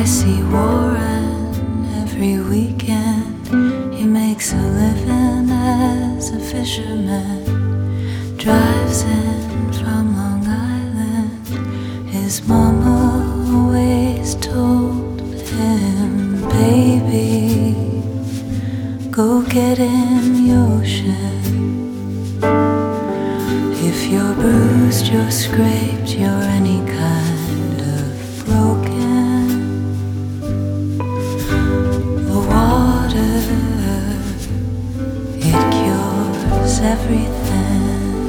see Warren every weekend. He makes a living as a fisherman. Drives in from Long Island. His mama always told him, baby, go get in the ocean. If you're bruised, you're scraped, you're any kind of broken. The water, it cures everything.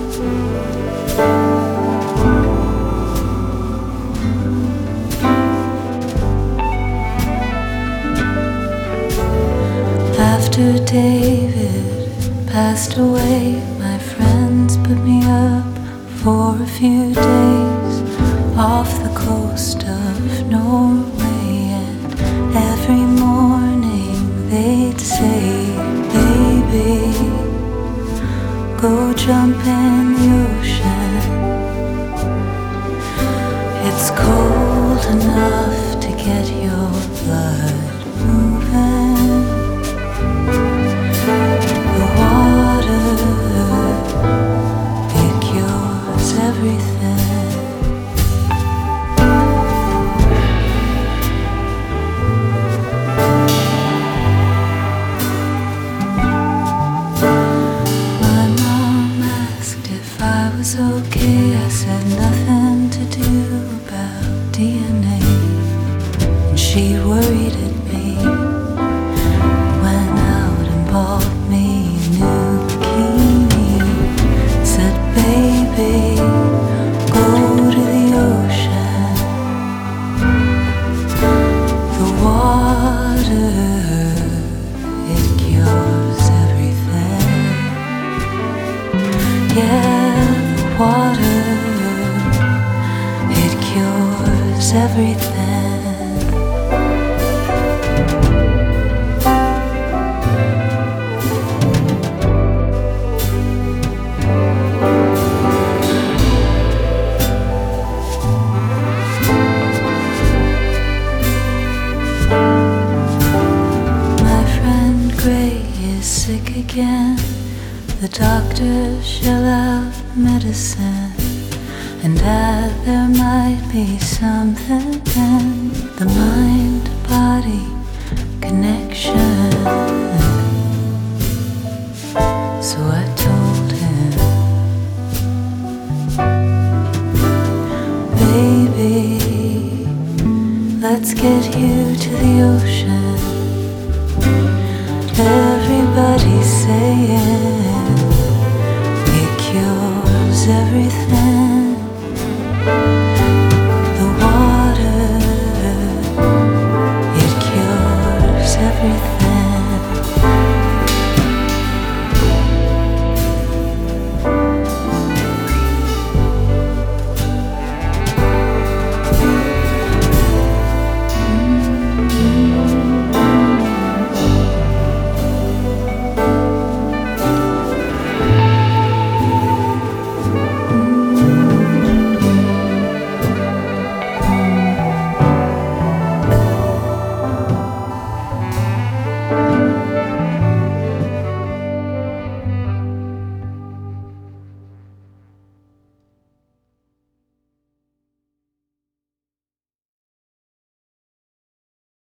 After David passed away, my friends put me up for a few days off the coast of Norway, and every morning they'd say, baby, go jump in the ocean. It's cold enough to get your blood moving. The water, it cures everything. My mom asked if I was okay. I said nothing to do about DNA, and she worried at me. Went out and bought me a new bikini. Said, baby, go to the ocean. The water, it cures everything. Yeah, the water, it cures everything. Sick again. The doctors shell out medicine, and that there might be something in the mind-body connection. So I told him, baby, let's get you to the ocean. Everybody's saying